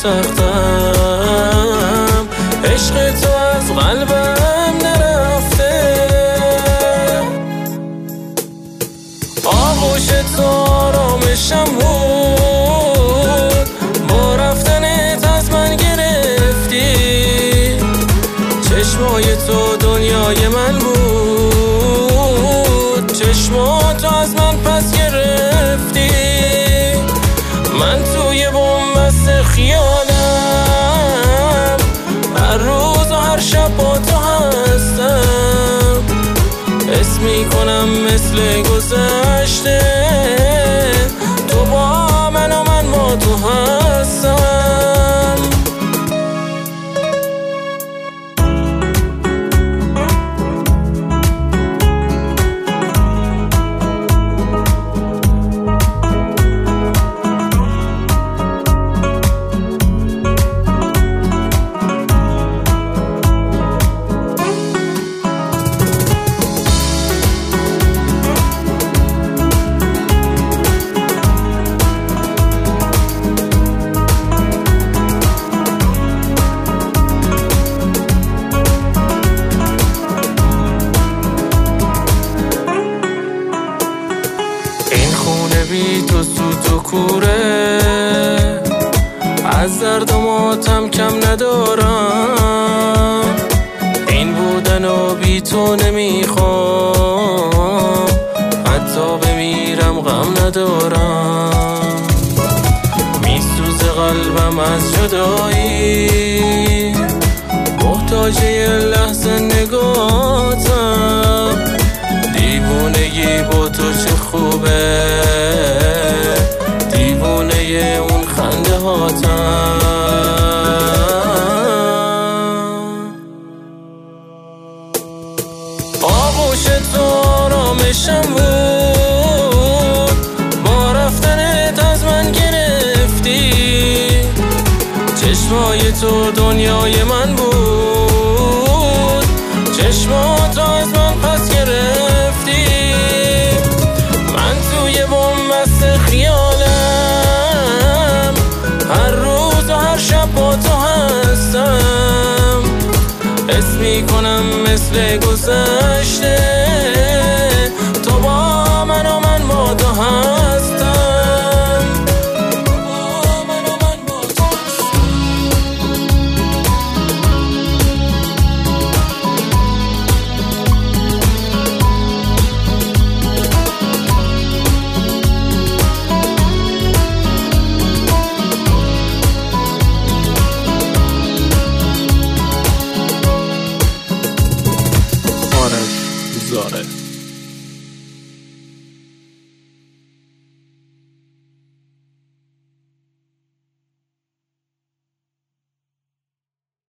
سختم، عشق تو از قلبم نرفته. آغوش تو آرامشم بود، با رفتنت از من گرفتی. چشمای تو دنیای من بود، چشماتو از من پس گرفتی. من توی بنبست خیالم، هر روز و هر شب با تو هستم. حس میکنم مثل گذشته، تو با من و من با تو هستم. بی تو سوت و کوره، از درد و ماتم کم ندارم. این بودن و بی تو نمیخوام، حتی بمیرم غم ندارم. میسوزه قلبم از جدایی، محتاج یه لحظه نگاتم. دیوونگی با تو چه خوبه، دیوونه اون خنده هاتم. آغوش تو آرامشم بود، با رفتنت از من گرفتی. چشمای تو دنیای من بود، چشماتو از من پس گرفتی. من توی بنبست خیالم، هر روز و هر شب با تو هستم. حس میکنم مثل گذشته، تو با من و من با تو هستم.